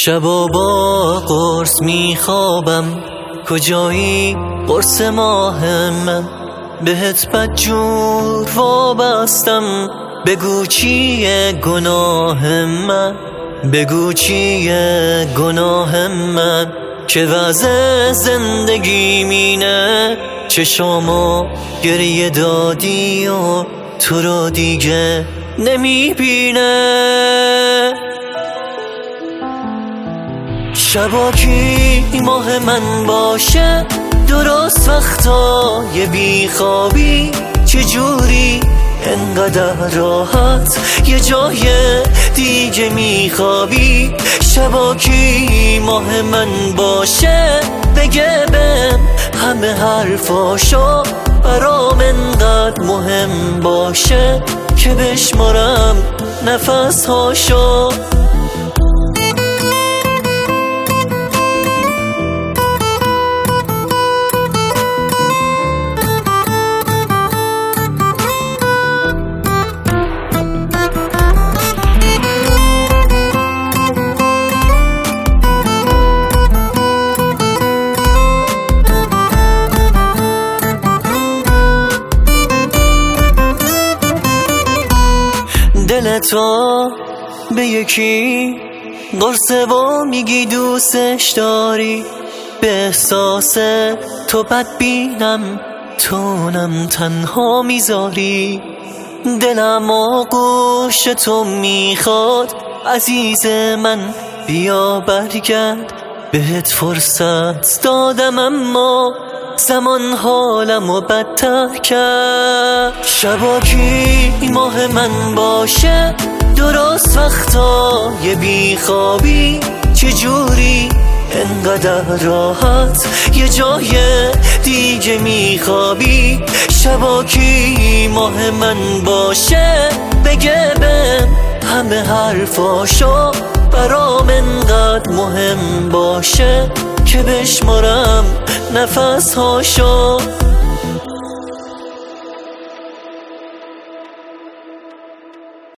شبا با قرص میخوابم، کجایی قرص ماه من؟ بهت بدجور وابستم، بگو چیه گناه من؟ بگو چیه گناه من که وضع زندگی مینه؟ چشامو گریه دادی و تو رو دیگه نمیبینه. شبا کی ماه من باشه، درست وقتای بیخوابی، چجوری انقدر راحت یه جای دیگه میخوابی؟ شبا کی ماه من باشه، بگه بهم همه حرفاشو، برام انقدر مهم باشه که بشمارم نفسهاشو. دلتو به یکی قرصه و میگی دوستش داری، به احساس تو بدبینم، تونم تنها میذاری. دلم آغوش تو میخواد، عزیز من بیا برگرد. بهت فرصت دادم اما زمان حالمو بدتر کرد. شبا کی ماه من باشه، درست وقتای بیخوابی، چجوری انقدر راحت یه جای دیگه میخوابی؟ شبا کی ماه من باشه، بگه بهم همه حرفاشو، برام انقدر مهم باشه که بشمارم نفسهاشو.